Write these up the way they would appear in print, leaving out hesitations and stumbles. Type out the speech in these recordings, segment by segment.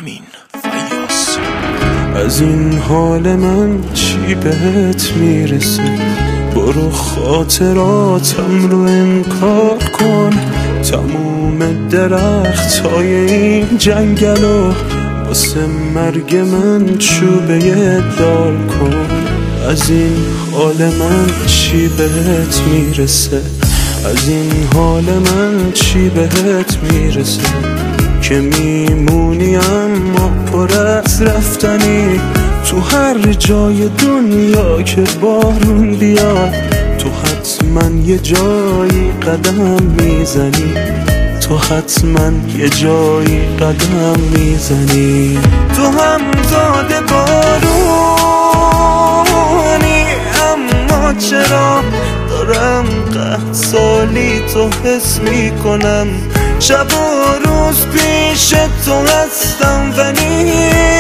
امین فیاض. از این حال من چی بهت میرسه؟ برو خاطراتم رو انکار کن. تموم درختای این جنگلو واسه مرگ من چوبه دار کن. از این حال من چی بهت میرسه؟ از این حال من چی بهت میرسه؟ که میمونی اما پر از رفتنی تو هر جای دنیا که بارون بیاد. تو حتما یه جایی قدم میزنی، تو حتما یه جایی قدم میزنی. تو هم زاده بارونی اما چرا دارم قحط سالی تو حس میکنم؟ شب و روز پیش تو هستم ولی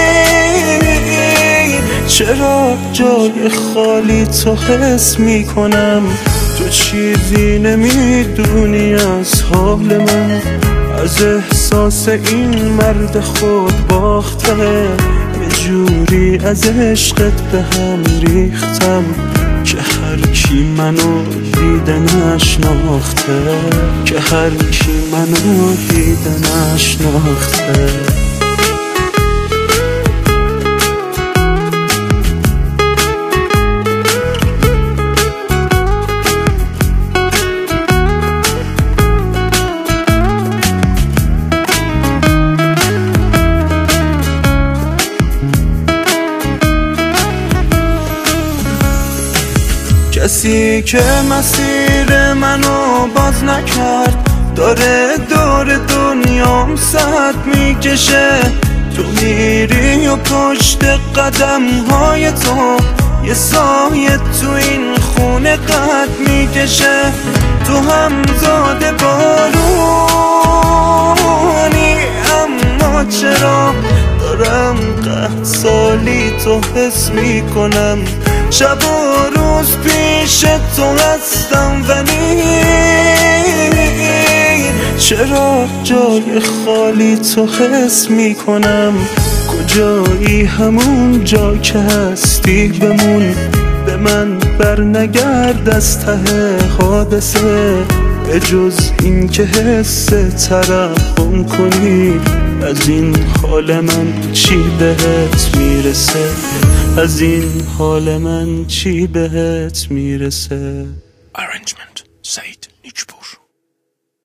چرا جای خالی تو حس میکنم؟ تو چیزی نمیدونی از حال من، از احساس این مرد خود باخته. یه جوری از عشقت به هم ریختم که هر کی منو دیده نشناخته، که هر کی منو دیده نشناخته. کسی که مسیر منو باز نکرد داره دور دنیام سد میکشه. تو میری و پشت قدم های تو یه سایه تو این خونه قد میکشه. تو هم زاده بارونی اما چرا دارم قحط سالی تو حس میکنم؟ شب و روز پیش تو هستم ولی چرا جای خالی تو حس میکنم؟ کجایی همون جا که هستی بمون، به من بر نگرد از ته حادثه. به جز این که حس ترحم کنی، از این حال من چی بهت میرسه؟ از این حال من چی بهت میرسه؟ Arrangement